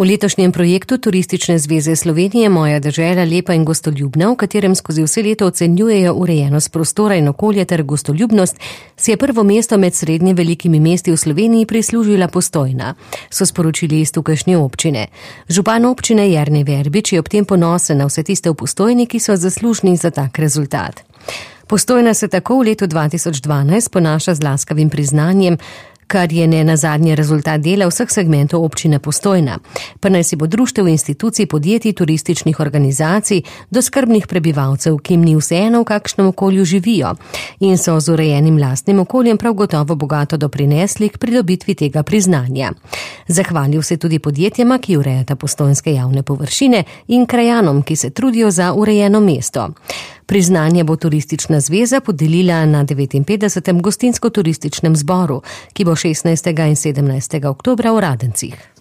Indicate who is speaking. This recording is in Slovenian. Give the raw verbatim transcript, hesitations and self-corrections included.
Speaker 1: V letošnjem projektu Turistične zveze Slovenije Moja dežela lepa in gostoljubna, v katerem skozi vse leto ocenjujejo urejenost prostora in okolja ter gostoljubnost, si je prvo mesto med srednje velikimi mesti v Sloveniji prislužila Postojna, so sporočili iz tukajšnje občine. Župan občine Jernej Verbič je ob tem ponosen na vse tiste v Postojni, ki so zaslužni za tak rezultat. Postojna se tako v letu dva tisoč dvanajst ponaša z laskavim priznanjem, kar je ne nazadnje rezultat dela vseh segmentov občine Postojna, pa naj si bo društev, institucij, podjetij, turističnih organizacij, do skrbnih prebivalcev, ki jim ni vseeno, v kakšnem okolju živijo in so z urejenim lastnim okoljem prav gotovo bogato doprinesli k pridobitvi tega priznanja. Zahvalil se tudi podjetjema, ki urejata postojnske javne površine, in krajanom, ki se trudijo za urejeno mesto. Priznanje bo Turistična zveza podelila na devetinpetdesetem gostinsko-turističnem zboru, ki bo šestnajstega in sedemnajstega oktobra v Radencih.